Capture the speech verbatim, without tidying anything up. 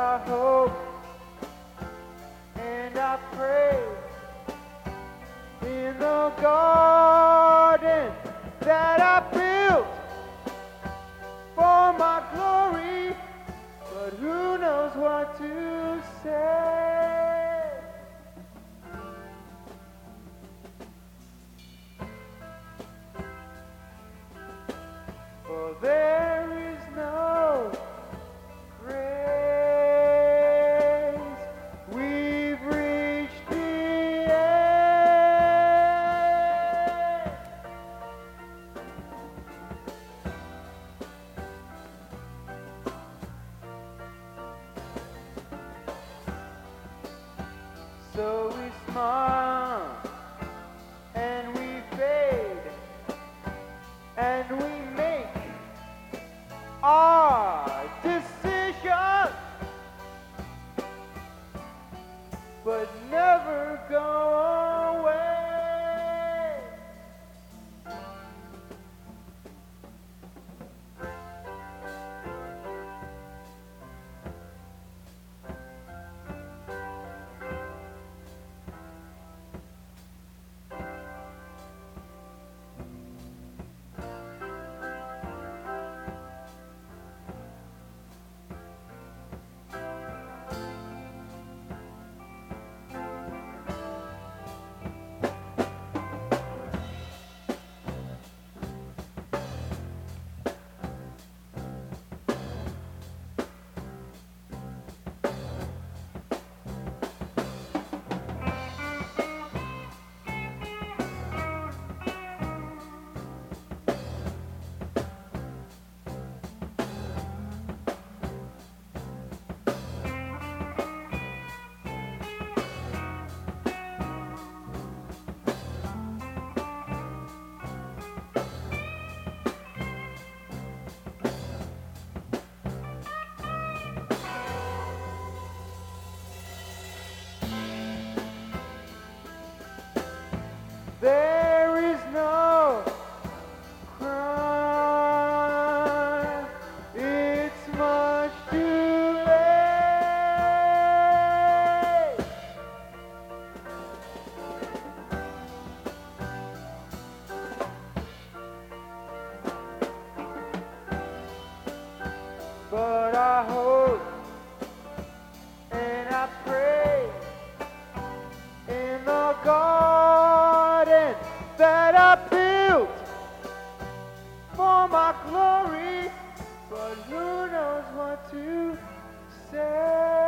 I hope and I pray in the garden that I built for my glory, but who knows what to say? For there is no grace. We've reached the end. So we smile and we fade and we make our decisions, but never go away. There is no crime, it's much too late. But I hope and I pray in the garden that I built for my glory, but who knows what to say?